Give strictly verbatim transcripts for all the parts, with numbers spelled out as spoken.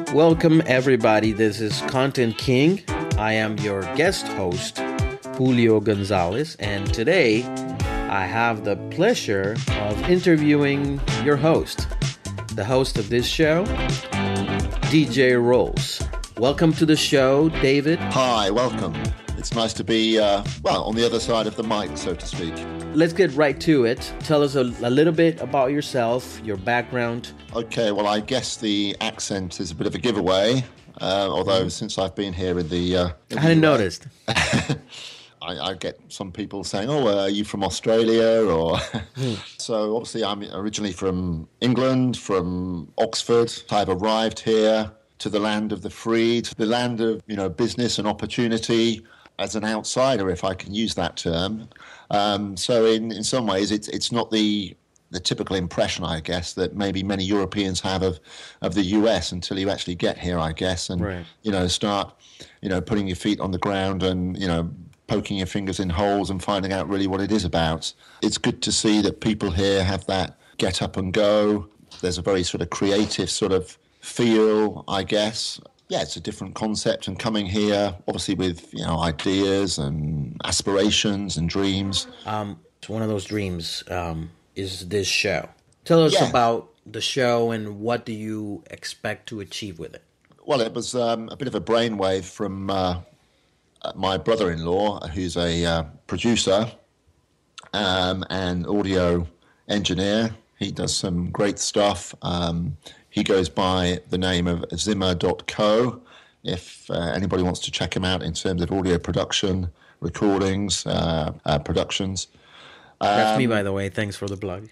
Welcome, everybody. This is Content King. I am your guest host, Julio Gonzalez, and today I have the pleasure of interviewing your host, the host of this show, D J Rolls. Welcome to the show, David. Hi, welcome. It's nice to be, uh, well, on the other side of the mic, so to speak. Let's get right to it. Tell us a, a little bit about yourself, your background. Okay, well, I guess the accent is a bit of a giveaway, uh, although since I've been here in the... Uh, in I hadn't the noticed. I, I get some people saying, oh, uh, are you from Australia? Or So obviously I'm originally from England, from Oxford. I've arrived here to the land of the free, to the land of, you know, business and opportunity as an outsider, if I can use that term. Um, so in, in some ways, it's it's not the the typical impression, I guess, that maybe many Europeans have of, of the U S until you actually get here, I guess, and, right. you know, start, you know, putting your feet on the ground and, you know, poking your fingers in holes and finding out really what it is about. It's good to see that people here have that get up and go. There's a very sort of creative sort of feel, I guess. Yeah, it's a different concept, and coming here, obviously with, you know, ideas and aspirations and dreams. Um, so one of those dreams um, is this show. Tell us Yeah. about the show and what do you expect to achieve with it? Well, it was um, a bit of a brainwave from uh, my brother-in-law, who's a uh, producer um, and audio engineer. He does some great stuff. Um, he goes by the name of Zimmer dot co. If uh, anybody wants to check him out in terms of audio production, recordings, uh, uh, productions. That's Um, me, by the way. Thanks for the plug.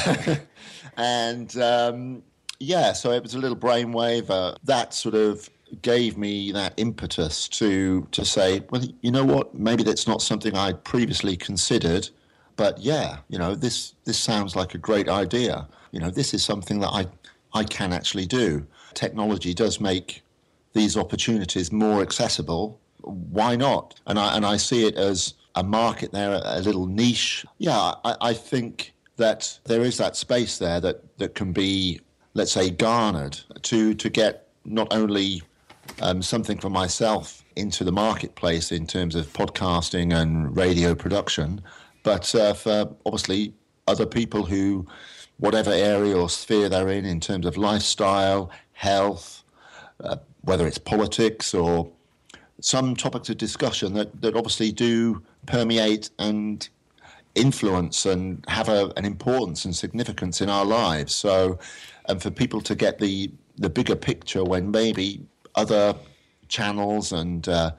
and um, yeah, so it was a little brainwave. Uh, that sort of gave me that impetus to to say, well, you know what? Maybe that's not something I'd previously considered, but yeah, you know, this this sounds like a great idea. You know, this is something that I I can actually do. Technology does make these opportunities more accessible. Why not? And I and I see it as a market there, a, a little niche. Yeah, I, I think that there is that space there that, that can be, let's say, garnered to to get not only um, something for myself into the marketplace in terms of podcasting and radio production, but uh, for obviously other people who, whatever area or sphere they're in, in terms of lifestyle, health, uh, whether it's politics or some topics of discussion that, that obviously do permeate and influence and have a, an importance and significance in our lives. So, and for people to get the, the bigger picture when maybe other channels and uh,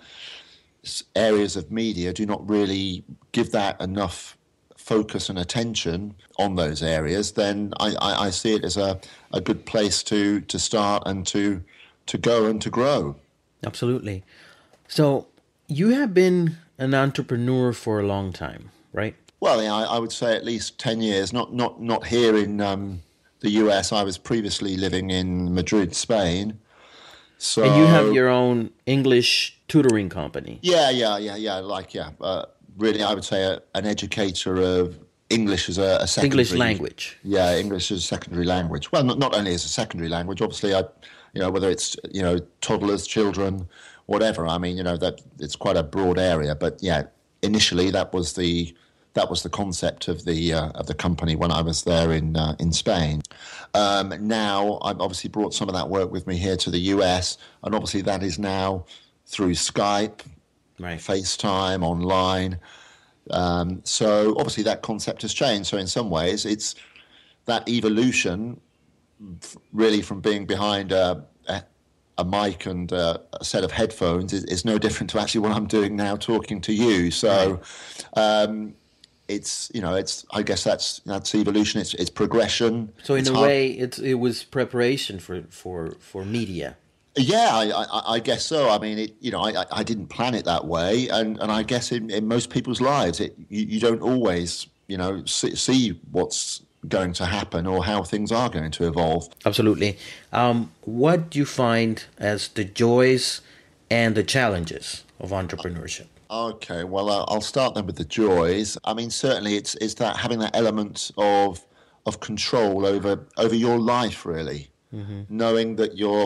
areas of media do not really give that enough focus and attention on those areas, then I, I, I see it as a, a good place to, to start and to to go and to grow. Absolutely. So you have been an entrepreneur for a long time, right? Well, yeah, I, I would say at least ten years, not not, not here in um, the U S. I was previously living in Madrid, Spain. So, and you have your own English tutoring company. Yeah, yeah, yeah, yeah, like, yeah. Uh, really, I would say a, an educator of English as a, a secondary... English language. Yeah, English as a secondary language. Well, not, not only as a secondary language, obviously, I, you know, whether it's, you know, toddlers, children, whatever. I mean, you know, that it's quite a broad area. But, yeah, initially that was the that was the concept of the uh, of the company when I was there in uh, in Spain. Um, now, I've obviously brought some of that work with me here to the U S, and obviously that is now through Skype, right. FaceTime, online. Um, so obviously that concept has changed. So in some ways, it's that evolution really from being behind a, a, a mic and a, a set of headphones is, is no different to actually what I'm doing now talking to you. So um, it's, you know, it's, I guess that's that's evolution. It's it's progression. So in it's a hard. way, it it was preparation for for, for media. Yeah, I, I, I guess so. I mean, it, you know, I, I didn't plan it that way, and, and I guess in, in most people's lives, it you, you don't always, you know, see, see what's going to happen or how things are going to evolve. Absolutely. Um, what do you find as the joys and the challenges of entrepreneurship? Okay, well, uh, I'll start then with the joys. I mean, certainly it's it's that having that element of of control over over your life, really, mm-hmm. knowing that you're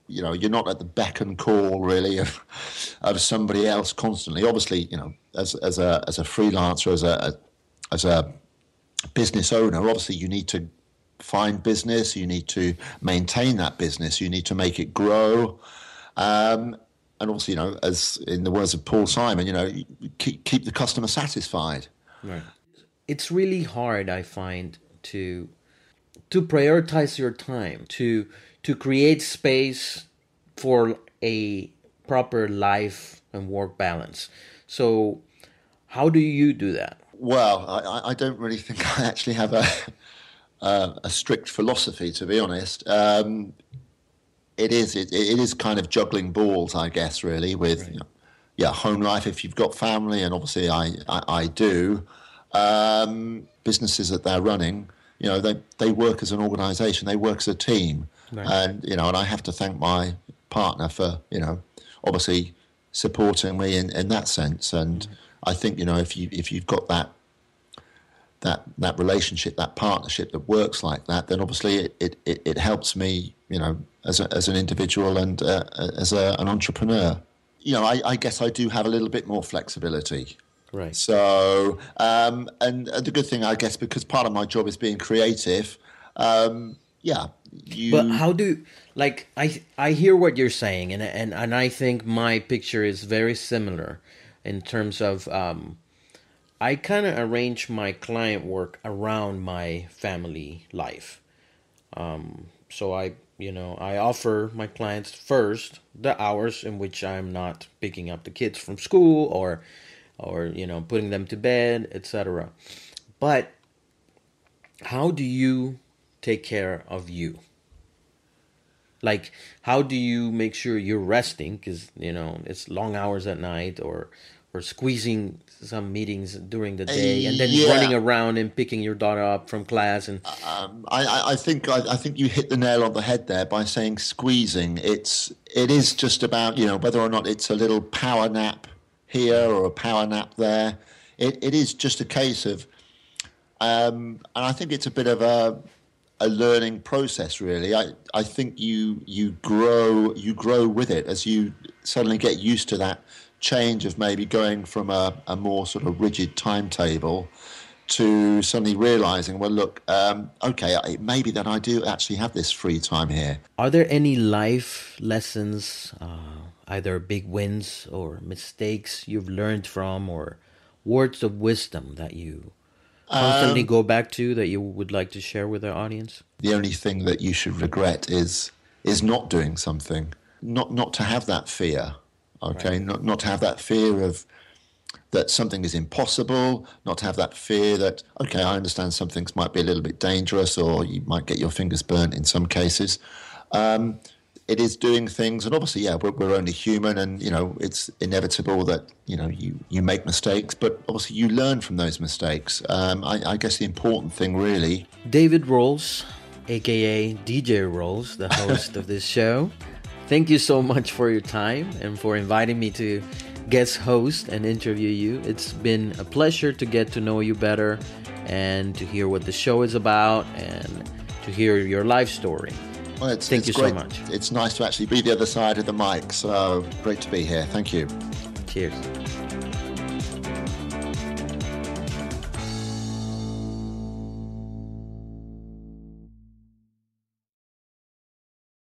you know, you're not at the beck and call really of of somebody else constantly. Obviously, you know, as as a as a freelancer, as a as a business owner, obviously you need to find business, you need to maintain that business, you need to make it grow. Um, and also, you know, as in the words of Paul Simon, you know, keep keep the customer satisfied. Right. It's really hard, I find, to to prioritize your time, to to create space for a proper life and work balance. So how do you do that? Well, I, I don't really think I actually have a a, a strict philosophy, to be honest. Um, it is it, it is kind of juggling balls, I guess, really, with right. you know, yeah, home life if you've got family, and obviously I I, I do. Um, businesses that they're running, you know, they they work as an organisation, they work as a team, right. and you know, and I have to thank my partner for you know, obviously supporting me in, in that sense. And mm-hmm. I think you know, if you if you've got that that that relationship, that partnership that works like that, then obviously it it, it, it helps me, you know, as a, as an individual and uh, as a, an entrepreneur. You know, I, I guess I do have a little bit more flexibility. Right. So, um, and, and the good thing, I guess, because part of my job is being creative, um, yeah. You... But how do, like, I I hear what you're saying, and and, and I think my picture is very similar in terms of, um, I kind of arrange my client work around my family life. Um, so I, you know, I offer my clients first the hours in which I'm not picking up the kids from school or or, you know, putting them to bed, et cetera. But how do you take care of you? Like, how do you make sure you're resting? Because, you know, it's long hours at night, or or squeezing some meetings during the day, and then yeah. running around and picking your daughter up from class. And um, I, I think I, I think you hit the nail on the head there by saying squeezing. It's it is just about, you know, whether or not it's a little power nap here or a power nap there. It it is just a case of, um, and I think it's a bit of a a learning process, really. I, I think you you grow you grow with it as you suddenly get used to that change of maybe going from a, a more sort of rigid timetable to suddenly realizing, well, look, um, okay, maybe then I do actually have this free time here. Are there any life lessons, uh, either big wins or mistakes you've learned from, or words of wisdom that you constantly um, go back to that you would like to share with our audience? The only thing that you should regret is is not doing something, not not to have that fear, okay, right. not not to have that fear of that something is impossible, not to have that fear that, okay, I understand some things might be a little bit dangerous, or you might get your fingers burnt in some cases. Um, it is doing things, and obviously, yeah, we're, we're only human, and, you know, it's inevitable that, you know, you, you make mistakes, but obviously you learn from those mistakes. Um, I, I guess the important thing, really... David Rolls, a k a. D J Rolls, the host of this show, thank you so much for your time and for inviting me to guest host and interview you. It's been a pleasure to get to know you better and to hear what the show is about and to hear your life story. Well, it's, Thank it's you great. so much. It's nice to actually be the other side of the mic, so great to be here. Thank you. Cheers.